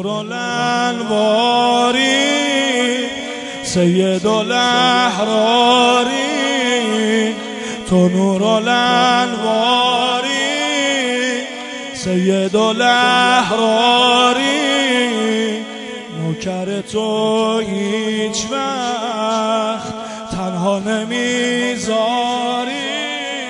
الانواری سید الاحراری تو نور الانواری سید الاحراری نوکر تو هیچ وقت تنها نمیذاری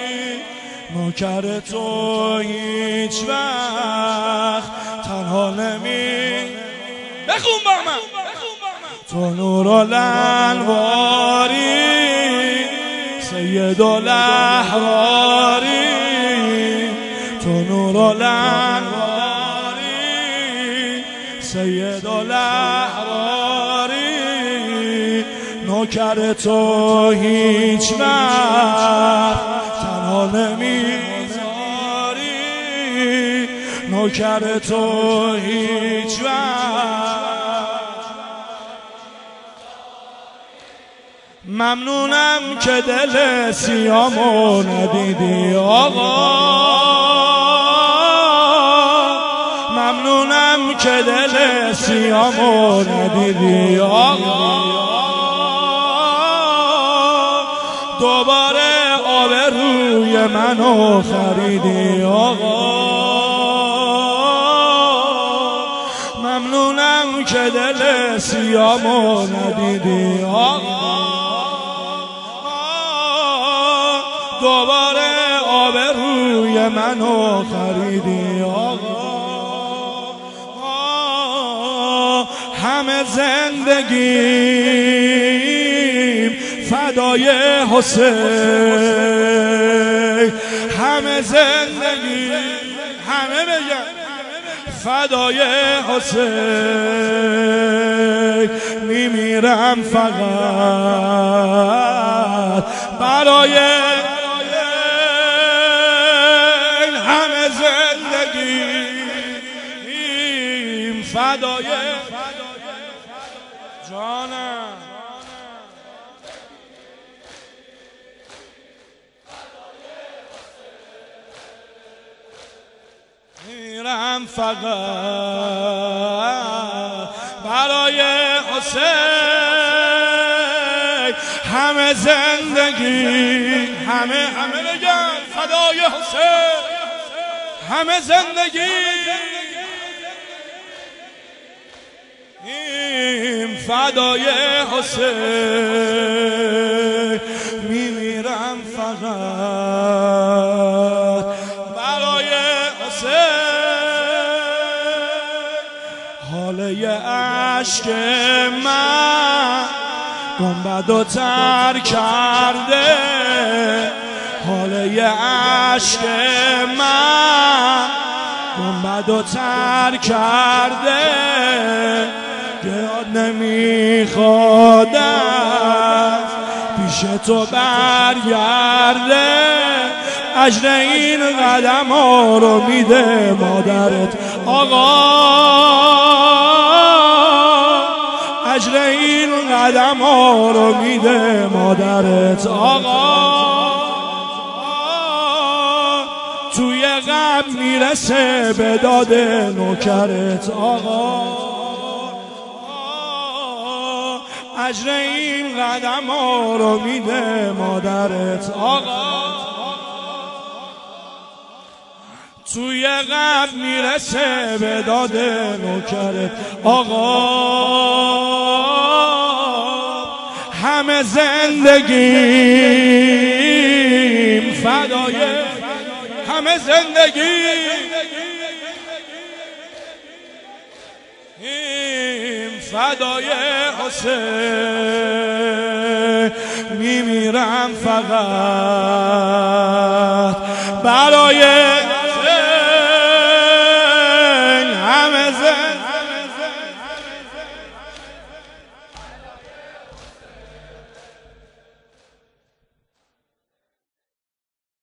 نوکر تو هیچ وقت تنها بخون با من تو نور الانواری سید الاحراری تو نور الانواری سید الاحراری نوکر تو هیچ وقت تنها نمیذاری نوکر تو هیچ وقت ممنونم که دل سیامو ندیدی آقا ممنونم که دل سیامو ندیدی آقا دوباره آبروی منو خریدی آقا ممنونم که دل سیامو ندیدی آقا دوباره آبروی منو خریدی آقا همه زندگیم فدای حسین همه زندگیم همه بگن فدای حسین میمیرم فقط برای همه زندگیم فدای جانم میرم فقط برای حسین همه زندگی همه بگن فدای حسین همه زندگی فدای حسین میمیرم فقط برای حسین حاله عشق من گنبدو تر کرده حاله عشق من گنبدو تر کرده یاد نمیخوادم پیش تو برگرده اجر این قدم ها رو میده مادرت آقا اجر این قدم ها رو میده مادرت آقا توی قبر میرسه به داد نوکرت آقا اجر این قدم ها رو میده مادرت آقا توی قبر میرسه به داد نوکرت آقا همه زندگیم فدای همه زندگیم فدای حسین میمیرم فقط برای